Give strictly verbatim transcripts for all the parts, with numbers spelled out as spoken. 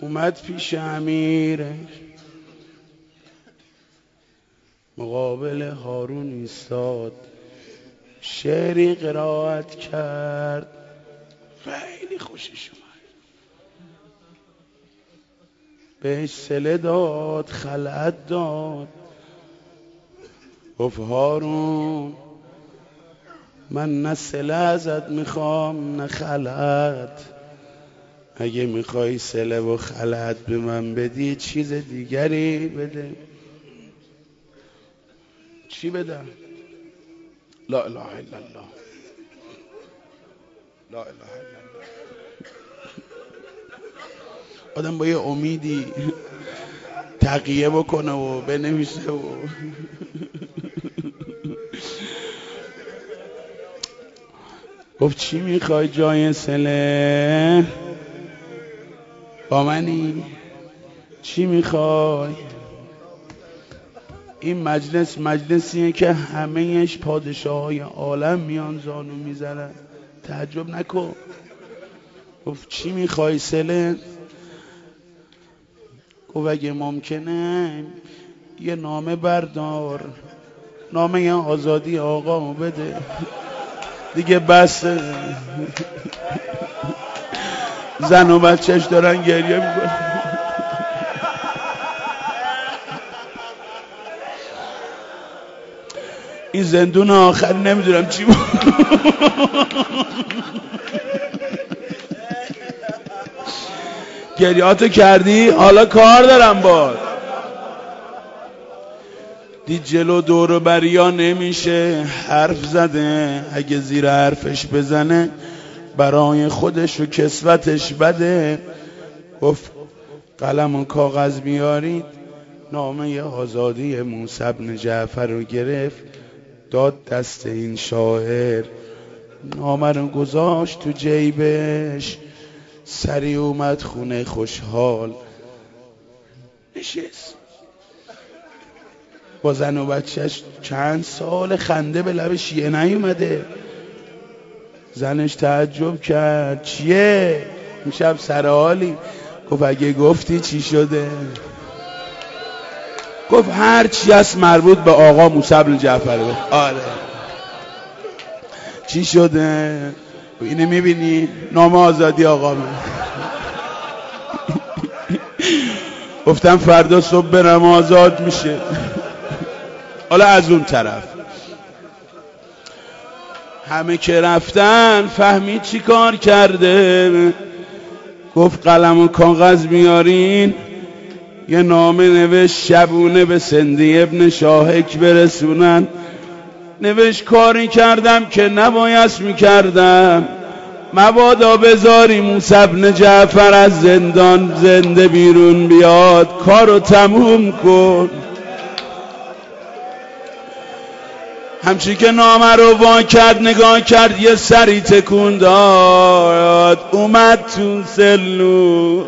اومد پیش امیرش مقابل هارون ایستاد، شعری قرائت کرد، خیلی خوشش اومد. بهش صله داد، خلعت داد، گفت هارون من نه صله ازت میخوام نه خلعت. اگه میخوای صله و خلعت به من بدی چیز دیگری بده. چی بدم؟ لا اله الا الله، لا اله الا الله. آدم با یه امیدی تقیه بکنه و بنویسه و گفت چی میخوای جای صله؟ با منی؟ چی میخوای؟ این مجلس مجلسیه که همهش پادشاه های عالم میان زانو میزنن، تعجب نکن. گفت چی میخوای صله؟ گفت اگه ممکنه یه نامه بردار، نامه آزادی آقامو بده دیگه بس. زن و بچهش دارن گریه میکنن. این زندون آخر نمیدونم چی بود. گریهاتو کردی؟ حالا کار دارم باد. دید جلو دور و بریا نمیشه، حرف زده، اگه زیر حرفش بزنه برای خودش و کسوتش بده. گفت قلم و کاغذ بیارید. نامه آزادی موسی بن جعفر رو گرفت، داد دست این شاعر، نامه رو گذاشت تو جیبش، سری اومد خونه خوشحال نشست با زن و بچهش. چند سال خنده به لب شیعه نیومده. زنش تعجب کرد چیه؟ میشب سرحالی؟ گفت اگه گفتی چی شده؟ گفت هر چی هست مربوط به آقا موسی بن جعفر. آره چی شده؟ اینه میبینی؟ نامه آزادی آقا من. گفتم فردا صبح برم آزاد میشه. حالا از اون طرف همه که رفتن فهمید چی کار کرده. گفت قلم و کاغذ بیارین. یه نامه نوشت شبونه به سندی ابن شاهک برسونن. نوشت کاری کردم که نباید میکردم، مبادا بذاری موسی بن جعفر از زندان زنده بیرون بیاد، کارو تموم کن. همچی که نامه رو وا کرد نگاه کرد، یه سری تکون داد، اومد تو سلو.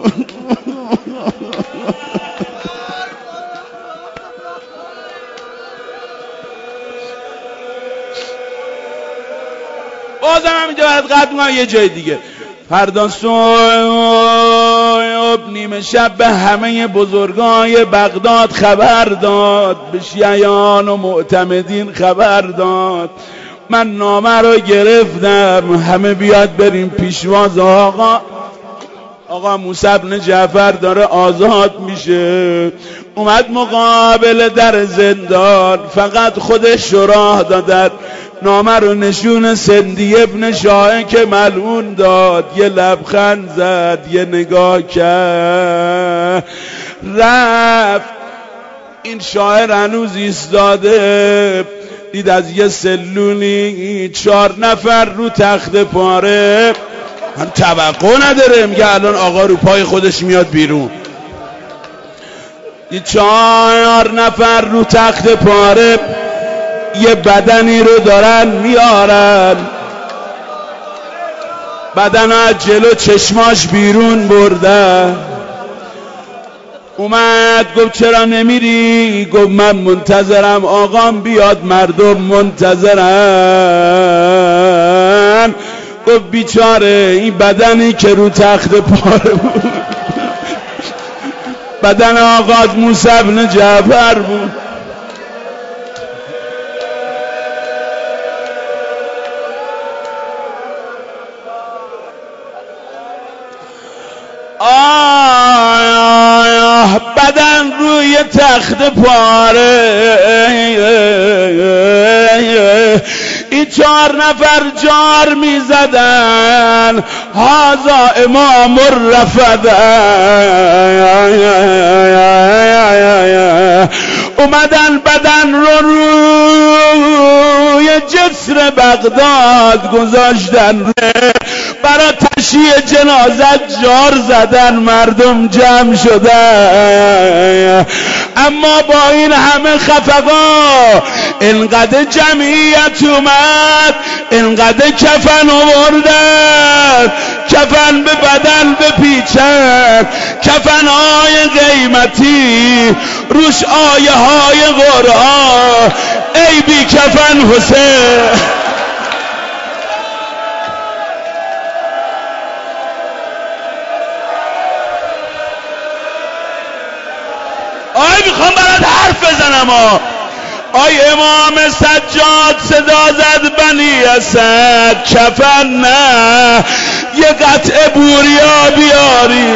بازم هم اینجا باید قد ما یه جای دیگه. فردا صبح نیمه شب به همه بزرگای بغداد خبر داد، به شیعیان و معتمدین خبر داد، من نامه رو گرفتم، همه بیاد بریم پیشواز آقا. آقا موسی بن جعفر داره آزاد میشه. اومد مقابل در زندان، فقط خودش راه دادن. نامه رو نشون سندی ابن شاهک ملعون داد، یه لبخند زد، یه نگاه کرد، رفت. این شاعر هنوز ایستاده، دید از یه سلولی چهار نفر رو تخت پاره. من توقع نداره، میگه الان آقا رو پای خودش میاد بیرون. دید چهار نفر رو تخت پاره یه بدنی رو دارن میارن، بدن از جلو چشماش بیرون بردن. اومد گفت چرا نمیری؟ گفت من منتظرم آقام بیاد، مردم منتظرن. گفت بیچاره این بدنی که رو تخت پاره بود بدن آقا موسی بن جعفر بود. آه بدن روی تخت پاره، این چهار نفر جار می زدن هازا امام رفدن، اومدن بدن رو روی جسر بغداد گذاشتن، برای تشییع جنازت جار زدن، مردم جمع شدن. اما با این همه خفقا اینقدر جمعیت اومد، اینقدر کفن آوردن، کفن به بدن بپیچن، کفن های قیمتی روش آیه های قرآن، ای بی کفن حسین. آی میخوام برات حرف بزنم ها. آی امام سجاد صدا زد بنی اسد کفن نه، یه قطعه بوریا بیاری.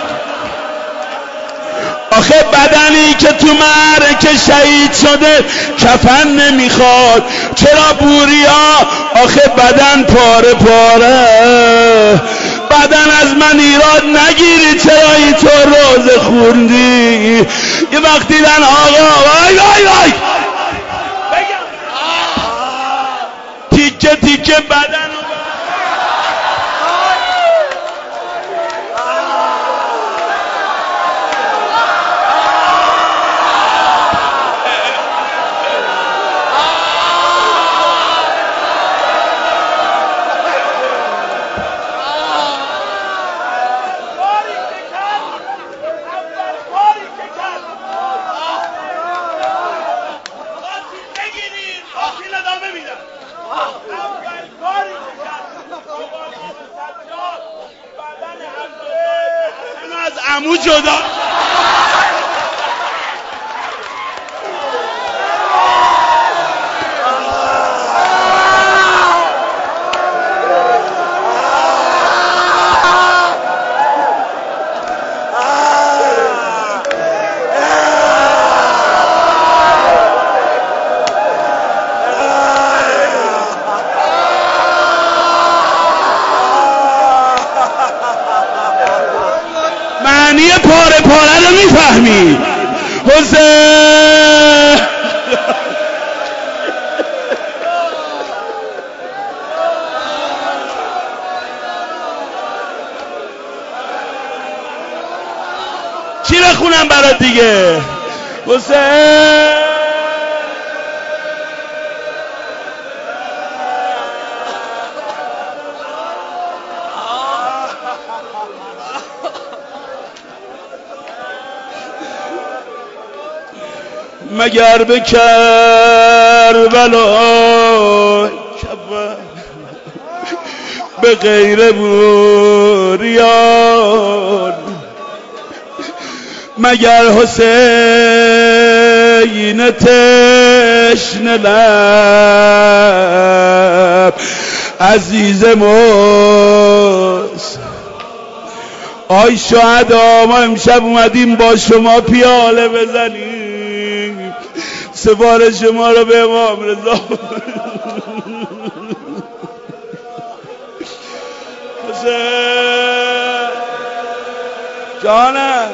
آخه بدنی که تو معرکه شهید شده کفن نمیخواد، چرا بوریا؟ آخه بدن پاره پاره. بدن از من ایراد نگیری، چرا اینطور روزه خوندی؟ یه وقت دیدن آقا وای وای وای تیکه تیکه بدن عمو جدا. معنی پاره پاره رو میفهمی حسین؟ چی بخونم برات دیگه حسین؟ مگر به کربلا به غیر بوریان، مگر حسین تشنه لب عزیز موس. آی شهدا ما امشب اومدیم با شما پیاله بزنیم، سفارش شما رو به امام رضا. حسین جانم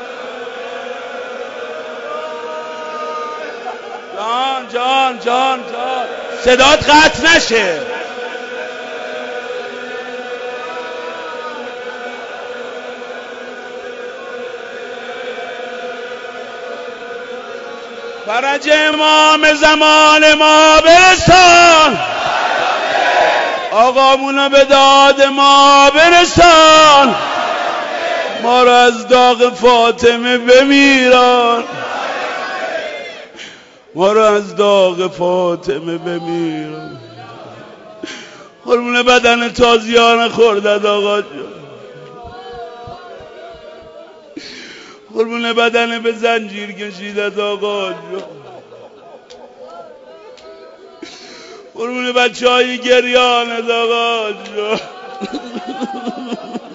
جان جان جان جان صدات قطع نشه. فرج امام زمان ما برسان، آقامونو به داد ما برسان، ما رو از داغ فاطمه بمیران، ما رو از داغ فاطمه بمیران. قربون بدن تازیان خوردد آقا جان. قربون بدن به زنجیر کشیدت آقا جون، قربون بچه های گریانت آقا جون.